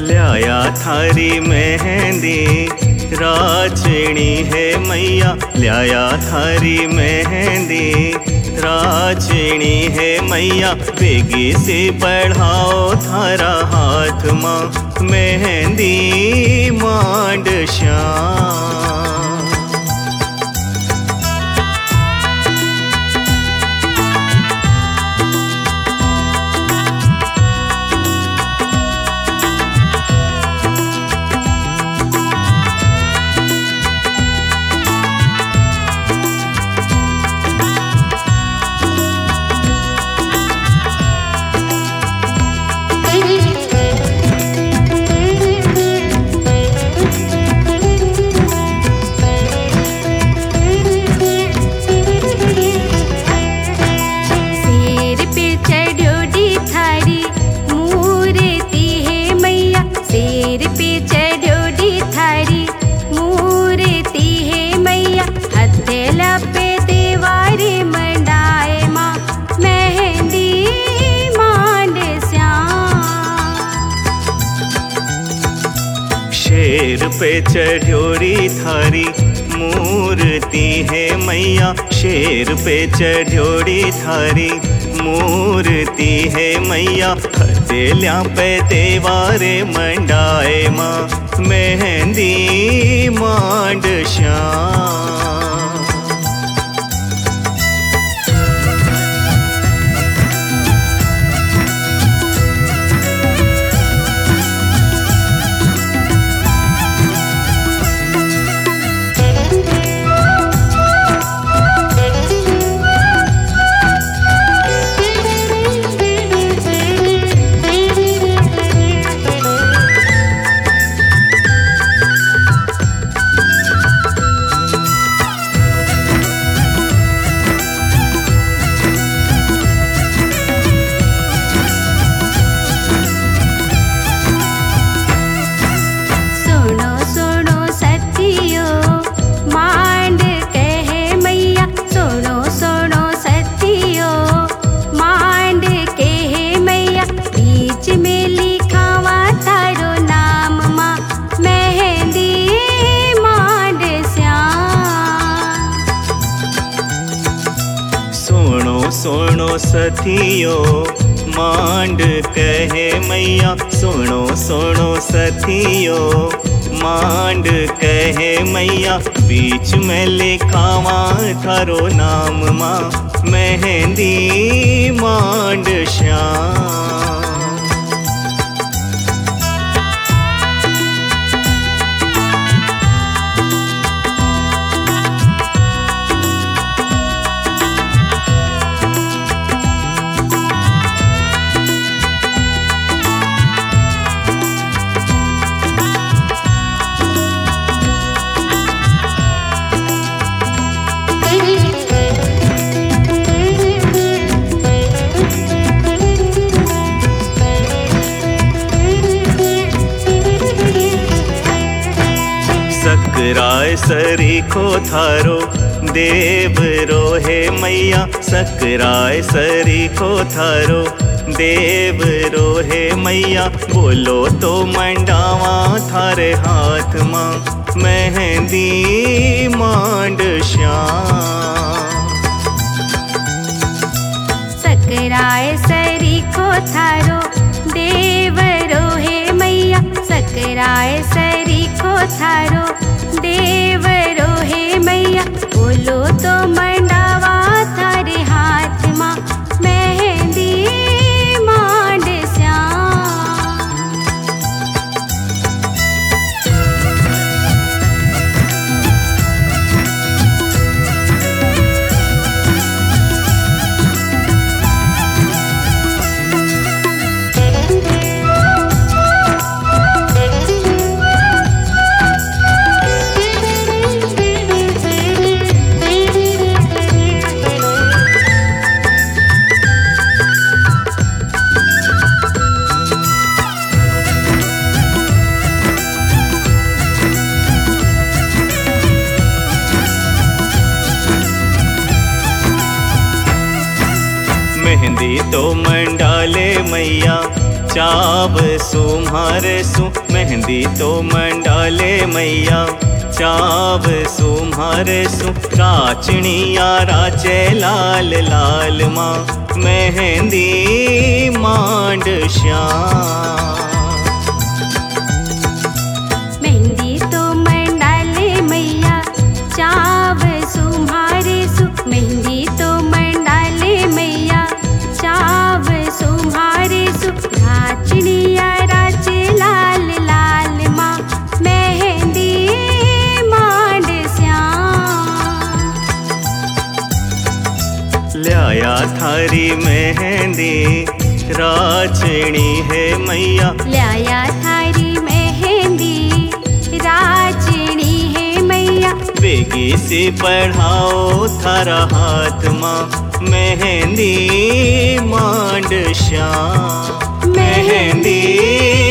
ल्याया थारी मेहंदी राचनी है मैया, ल्याया थारी मेहंदी राचनी है मैया। बेगी से बढ़ाओ थारा हाथ माँ मेहंदी मांड श्याम। शेर पे चढ़ोरी थारी मूर्ति है मैया, शेर पे चढ़ोरी थारी मूर्ति है मैया। हथेलियां पे तेवारे मंडाए माँ मेहंदी मांड श्याम। सुनो सथियो मांड कहे मैया, सुनो सुनो सथियो मांड कहे मैया। बीच में लिखावा थारो नाम माँ मेहंदी मांड श्याम। सकराय सरीखो थारो देव रोहे मैया, सकराय सरीखो थारो देव रोहे मैया। बोलो तो मंडावा थारे हाथ माँ मेहंदी मांड श्याम। सकराय सरीखो थारो देव रोहे मैया, सकराय सरीखो थारो देव रोहे मैया। बोलो तो मंडावा थारे हाथ माँ मेहंदी मांड श्याम। मेहंदी तो मंडाले मैया चाव सुम्हा सुम्हारे सु मेहंदी तो मंडाले मैया चाव सुम्हारे सु राचनिया राचे लाल लाल माँ मेहंदी मांड श्याम। मेहंदी तो मंडाले मैया चाव सुम्हारे सु मेहंदी तो मंडाले मैया चाव सुम्हारे सु राचनिया राचे लाल लाल माँ मेहंदी मांड श्याम। ल्याया थारी मेहंदी राचनी है मैया ल्याया थारी मेहंदी राचनी है मैया बेगी से पढ़ाओ थारा हाथ माँ मेहंदी मांड श्याम मेहंदी